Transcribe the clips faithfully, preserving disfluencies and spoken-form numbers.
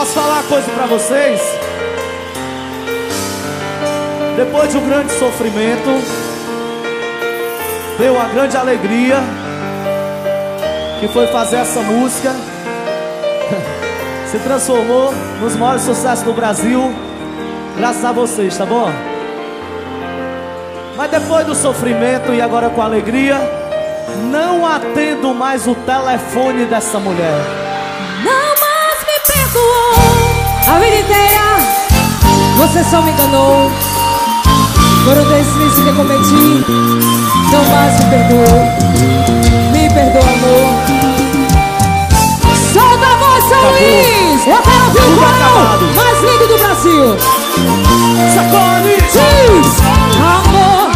Posso falar uma coisa pra vocês? Depois de um grande sofrimento, veio uma grande alegria, que foi fazer essa música. Se transformou nos maiores sucessos do Brasil, graças a vocês, tá bom? Mas depois do sofrimento e agora com alegria, não atendo mais o telefone dessa mulher. Não mais me perdoou a vida inteira, você só me enganou. Por um deslize que cometi, não mais me perdoou. Me perdoa, amor. Solta a voz, São Luís! Eu quero ouvir o coro mais lindo do Brasil. Sacode! Diz! Amor!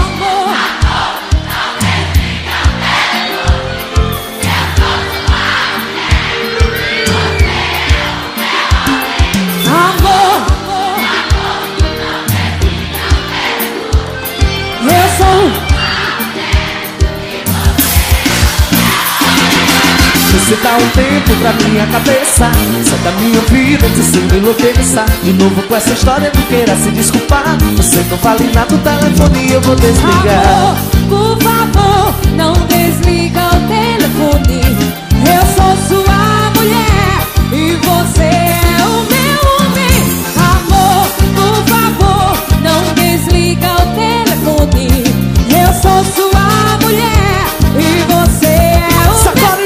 Você dá um tempo pra minha cabeça, sai da minha vida, te sinto enlouqueça. De novo com essa história, não queira se desculpar. Você não vale nada, o telefone eu vou desligar. Amor, por favor, não desliga o telefone. Eu sou sua mulher e você é o meu homem. Amor, por favor, não desliga o telefone. Eu sou sua mulher e você é o Sacode!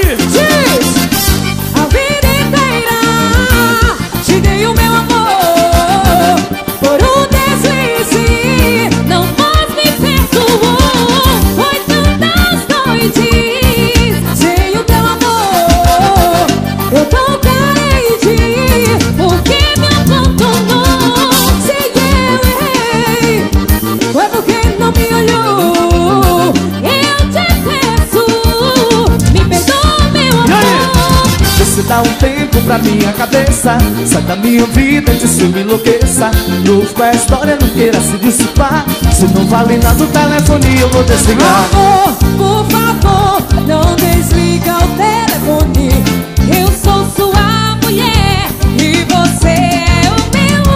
Você dá um tempo pra minha cabeça, sai da minha vida, te ciúme enlouqueça. Novo com a história, não queira se dissipar. Se não vale nada o telefone, eu vou desligar. Amor, por favor, não desliga o telefone. Eu sou sua mulher e você é o meu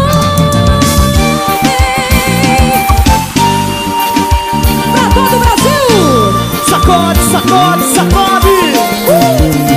homem. Pra todo o Brasil! Sacode, sacode, sacode! Uh!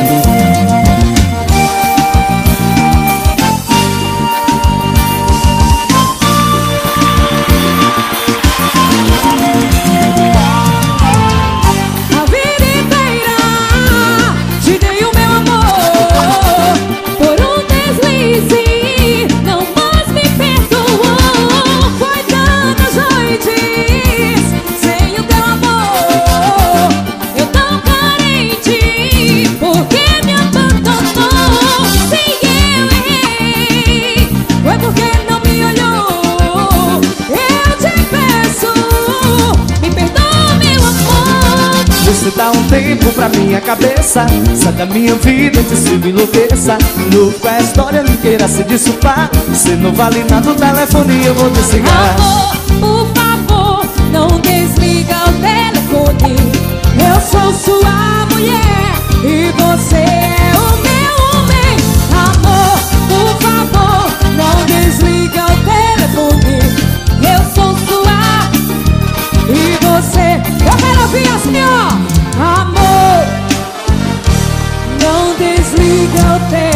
Você dá um tempo pra minha cabeça, sai da minha vida, te ciúme enlouqueça. Novo com a história, não queira se dissipar. Se não vale nada o telefone, eu vou desligar. Amor, por favor, não desliga o telefone. Eu sou sua mulher e você é o meu homem. Amor, por favor, não desliga o telefone. Eu sou sua e você. Eu quero ouvir assim, ó. Amor, não desliga o telefone.